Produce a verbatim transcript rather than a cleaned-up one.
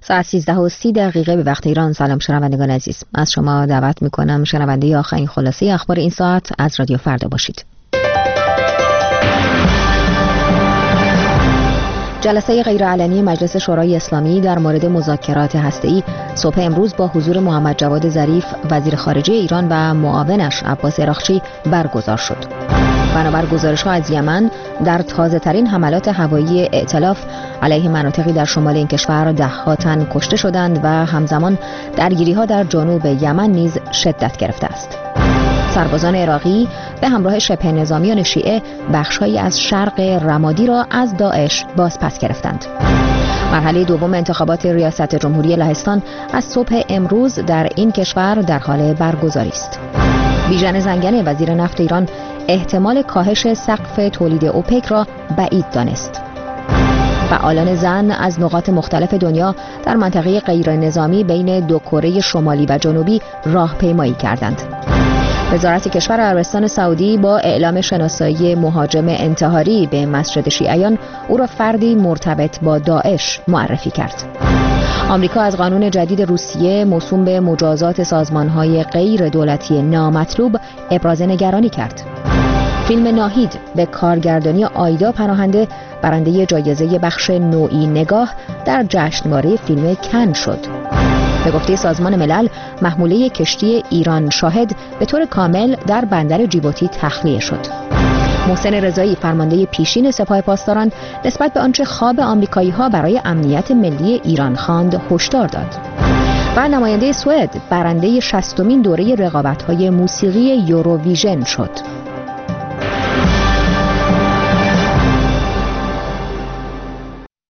ساعت سیزده و سی دقیقه به وقت ایران. سلام شنوندگان عزیز، از شما دعوت میکنم شنونده آخرین خلاصه اخبار این ساعت از رادیو فردا باشید. جلسه غیرعلنی مجلس شورای اسلامی در مورد مذاکرات هسته‌ای صبح امروز با حضور محمد جواد ظریف وزیر خارجه ایران و معاونش عباس عراقچی برگزار شد. بنابر گزارش‌ها از یمن در تازه‌ترین حملات هوایی ائتلاف علیه مناطقی در شمال این کشور ده‌ها تن کشته شدند و همزمان درگیری‌ها در جنوب یمن نیز شدت گرفته است. سربازان عراقی به همراه شبه نظامیان شیعه بخش‌هایی از شرق رمادی را از داعش بازپس گرفتند. مرحله دوم انتخابات ریاست جمهوری لهستان از صبح امروز در این کشور در حال برگزاری است. بیژن زنگنه وزیر نفت ایران احتمال کاهش سقف تولید اوپک را بعید دانست. فعالان زن از نقاط مختلف دنیا در منطقه غیر نظامی بین دو کره شمالی و جنوبی راهپیمایی کردند. وزارت کشور عربستان سعودی با اعلام شناسایی مهاجم انتحاری به مسجد شیعیان او را فردی مرتبط با داعش معرفی کرد. آمریکا از قانون جدید روسیه موسوم به مجازات سازمان‌های غیر دولتی نامطلوب ابراز نگرانی کرد. فیلم ناهید به کارگردانی آیدا پناهنده برنده جایزه بخش نوعی نگاه در جشنواره فیلم کن شد. به گفته سازمان ملل محموله کشتی ایران شاهد به طور کامل در بندر جیبوتی تخلیه شد. محسن رضایی فرمانده پیشین سپاه پاسداران نسبت به آنچه خواب آمریکایی‌ها برای امنیت ملی ایران خواند هشدار داد. و نماینده سوئد برنده شصتمین دوره رقابت‌های موسیقی یوروویژن شد.